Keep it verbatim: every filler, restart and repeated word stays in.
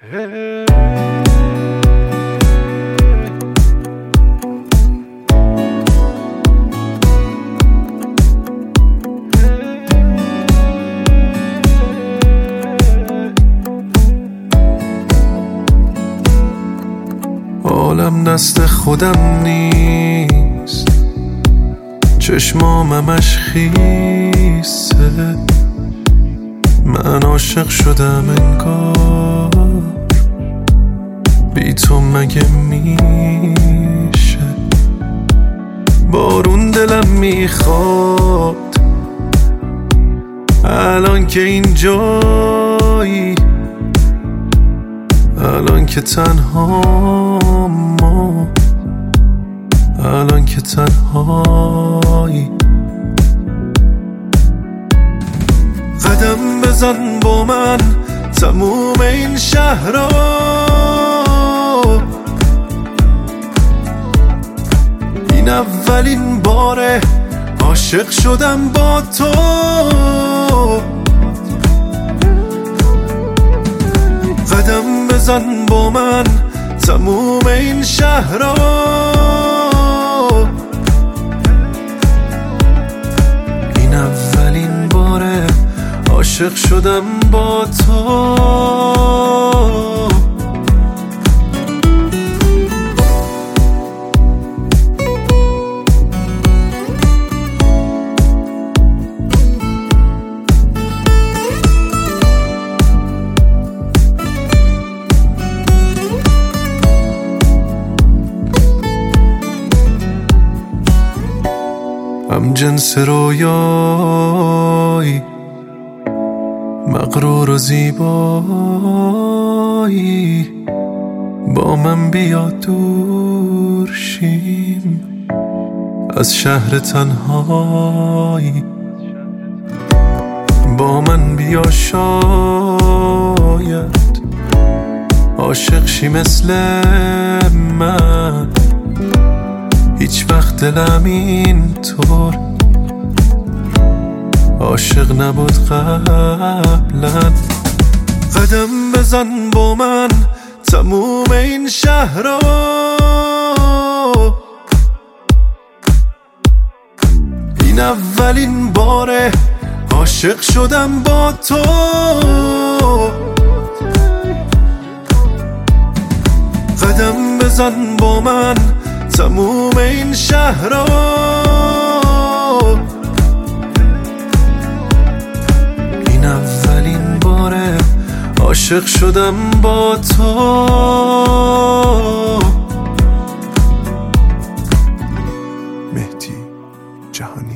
عالم دست خودم نیست، چشمام همش خیسه، من عاشق شدم انگار بی تو مگه میشه. بارون دلم میخواد الان که اینجایی، الان که تنها ما، الان که تنهایی. قدم بزن با من تموم این شهر رو، این اولین باره عاشق شدم با تو. قدم بزن با من تموم این شهر رو، این اولین باره عاشق شدم با تو. هم جنس رویایی، مغرور و زیبایی، با من بیا دور شیم از شهر تنهایی. با من بیا شاید عاشق شی مثل من، هیچ وقت دلم اینطور عاشق نبود قبلا. قدم بزن با من تموم این شهر رو، این اولین باره عاشق شدم با تو. قدم بزن با من تموم این شهر رو، این اولین باره عاشق شدم با تو. مهدی جهانی.